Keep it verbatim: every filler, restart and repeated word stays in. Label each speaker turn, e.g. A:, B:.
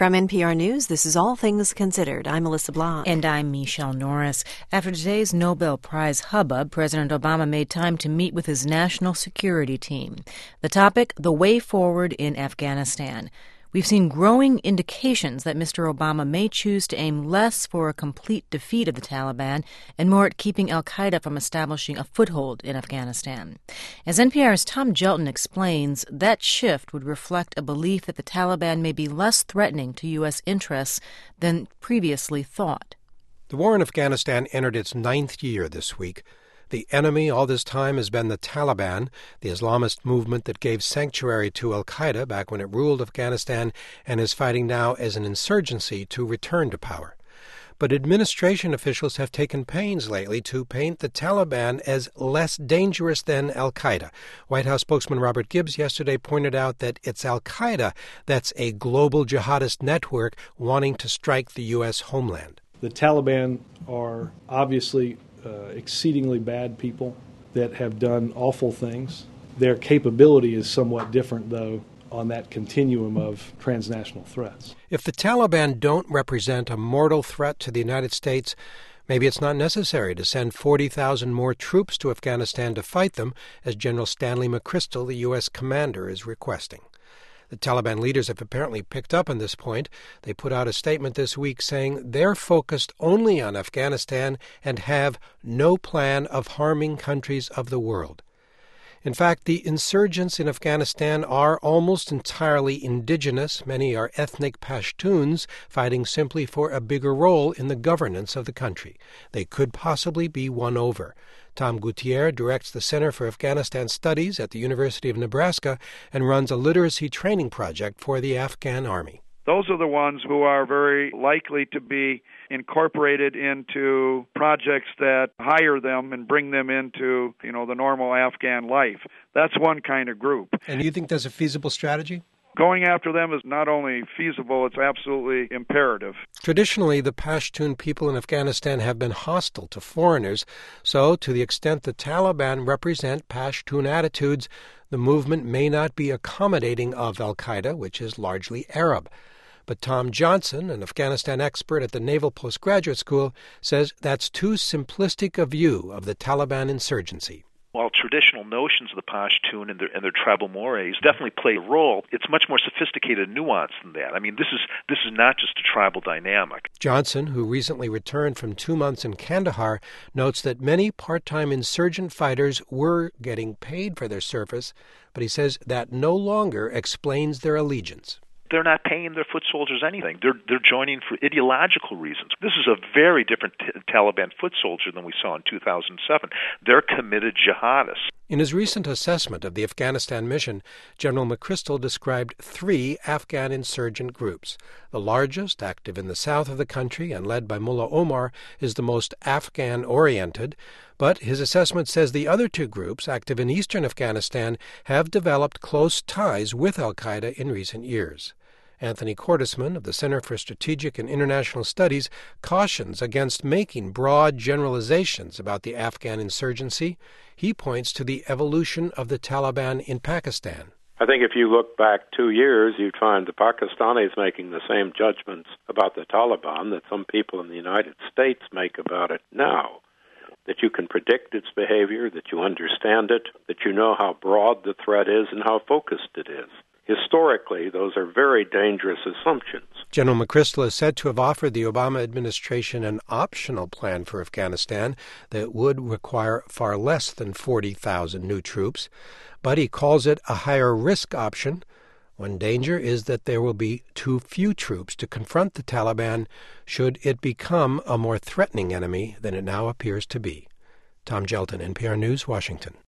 A: From N P R News, this is All Things Considered. I'm Melissa Blanc.
B: And I'm Michelle Norris. After today's Nobel Prize hubbub, President Obama made time to meet with his national security team. The topic, the way forward in Afghanistan. We've seen growing indications that Mister Obama may choose to aim less for a complete defeat of the Taliban and more at keeping al-Qaeda from establishing a foothold in Afghanistan. As N P R's Tom Gelton explains, that shift would reflect a belief that the Taliban may be less threatening to U S interests than previously thought.
C: The war in Afghanistan entered its ninth year this week. The enemy all this time has been the Taliban, the Islamist movement that gave sanctuary to al-Qaeda back when it ruled Afghanistan and is fighting now as an insurgency to return to power. But administration officials have taken pains lately to paint the Taliban as less dangerous than al-Qaeda. White House spokesman Robert Gibbs yesterday pointed out that it's al-Qaeda that's a global jihadist network wanting to strike the U S homeland.
D: The Taliban are obviously Uh, exceedingly bad people that have done awful things. Their capability is somewhat different, though, on that continuum of transnational threats.
C: If the Taliban don't represent a mortal threat to the United States, maybe it's not necessary to send forty thousand more troops to Afghanistan to fight them, as General Stanley McChrystal, the U S commander, is requesting. The Taliban leaders have apparently picked up on this point. They put out a statement this week saying they're focused only on Afghanistan and have no plan of harming countries of the world. In fact, the insurgents in Afghanistan are almost entirely indigenous. Many are ethnic Pashtuns fighting simply for a bigger role in the governance of the country. They could possibly be won over. Tom Gutierrez directs the Center for Afghanistan Studies at the University of Nebraska and runs a literacy training project for the Afghan Army.
E: Those are the ones who are very likely to be incorporated into projects that hire them and bring them into, you know, the normal Afghan life. That's one kind of group.
C: And do you think that's a feasible strategy?
E: Going after them is not only feasible, it's absolutely imperative.
C: Traditionally, the Pashtun people in Afghanistan have been hostile to foreigners, so to the extent the Taliban represent Pashtun attitudes, the movement may not be accommodating of al-Qaeda, which is largely Arab. But Tom Johnson, an Afghanistan expert at the Naval Postgraduate School, says that's too simplistic a view of the Taliban insurgency.
F: While traditional notions of the Pashtun and their, and their tribal mores definitely play a role, it's much more sophisticated and nuanced than that. I mean, this is this is not just a tribal dynamic.
C: Johnson, who recently returned from two months in Kandahar, notes that many part-time insurgent fighters were getting paid for their service, but he says that no longer explains their allegiance.
F: They're not paying their foot soldiers anything. They're they're joining for ideological reasons. This is a very different t- Taliban foot soldier than we saw in two thousand seven. They're committed jihadists.
C: In his recent assessment of the Afghanistan mission, General McChrystal described three Afghan insurgent groups. The largest, active in the south of the country and led by Mullah Omar, is the most Afghan-oriented, but his assessment says the other two groups, active in eastern Afghanistan, have developed close ties with al-Qaeda in recent years. Anthony Cordesman of the Center for Strategic and International Studies cautions against making broad generalizations about the Afghan insurgency. He points to the evolution of the Taliban in Pakistan.
G: I think if you look back two years, you'd find the Pakistanis making the same judgments about the Taliban that some people in the United States make about it now. That you can predict its behavior, that you understand it, that you know how broad the threat is and how focused it is. Historically, those are very dangerous assumptions.
C: General McChrystal is said to have offered the Obama administration an optional plan for Afghanistan that would require far less than forty thousand new troops, but he calls it a higher-risk option. One danger is that there will be too few troops to confront the Taliban should it become a more threatening enemy than it now appears to be. Tom Gelton, N P R News, Washington.